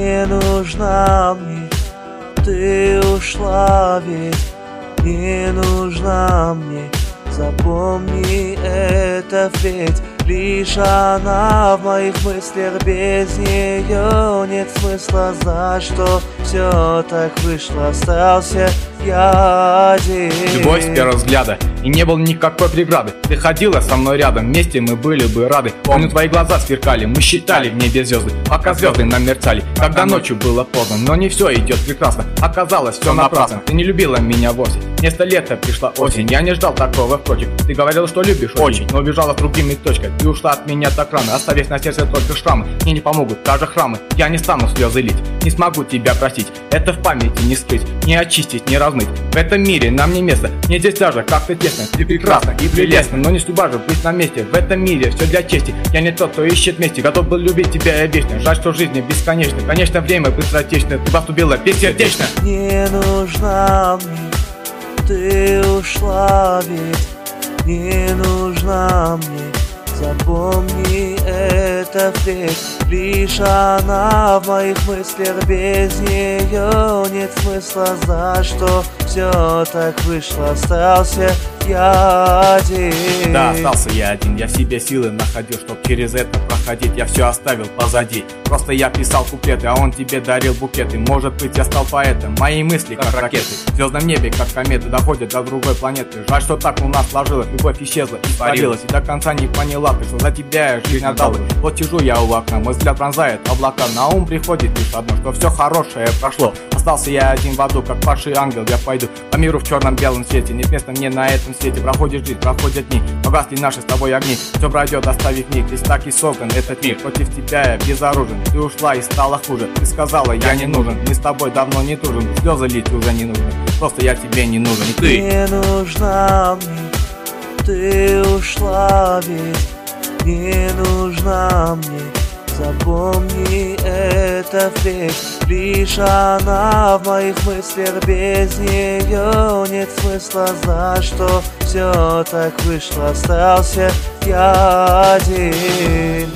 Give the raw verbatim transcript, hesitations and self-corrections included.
Не нужна мне, ты ушла ведь. Не нужна мне, запомни это ведь. Лишь она в моих мыслях, без нее нет смысла. За что все так вышло, остался я один. Любовь с первого взгляда, и не было никакой преграды. Ты ходила со мной рядом, вместе мы были бы рады. Помню, твои глаза сверкали, мы считали в небе звезды, пока звезды нам мерцали, когда ночью было поздно. Но не все идет прекрасно, оказалось все напрасно. Ты не любила меня вовсе, вместо лета пришла осень. Я не ждал такого, впрочем. Ты говорила, что любишь очень, но убежала с другими точкой. Ты ушла от меня так рано, оставив на сердце только шрамы. Мне не помогут даже храмы, я не стану слезы лить. Не смогу тебя простить, это в памяти не скрыть, не очистить, не размыть. В этом мире нам не место, мне здесь даже как-то тесно. Ты прекрасна и прелестна, но не судьба же быть на месте. В этом мире все для чести, я не тот, кто ищет мести. Готов был любить тебя я вечно, жаль, что жизнь бесконечна. Конечно, время быстротечно, ты поступила бессердечно. Не нужна мне, ты ушла ведь. Не нужна мне, запомни это ведь. Лишь она в моих мыслях, без нее нет смысла. За что все так вышло, остался я один. Да, остался я один, я в себе силы находил, чтоб через это проходить. Я все оставил позади, просто я писал куплеты, а он тебе дарил букеты. Может быть, я стал поэтом, мои мысли как ракеты в звездном небе, как кометы, доходят до другой планеты. Жаль, что так у нас сложилось, любовь исчезла, испарилась, и до конца не поняла ты, что за тебя я жизнь отдал бы. Вот сижу я у окна, мой взгляд пронзает облака, на ум приходит лишь одно, что все хорошее прошло. Остался я один в аду, как падший ангел, я пойду по миру в черном-белом свете. Нет места мне на этом свете, проходит жизнь, проходят дни, погасли наши с тобой огни. Все пройдет, оставив миг, здесь так и создан этот мир. Против тебя я безоружен, ты ушла и стало хуже. Ты сказала, я не нужен, мы с тобой давно не дружим. Слезы лить уже не нужно, просто я тебе не нужен. И ты не нужна мне, ты ушла ведь. Не нужна мне, запомни это ведь. Лишь она в моих мыслях, без нее нет смысла. За что все так вышло, остался я один.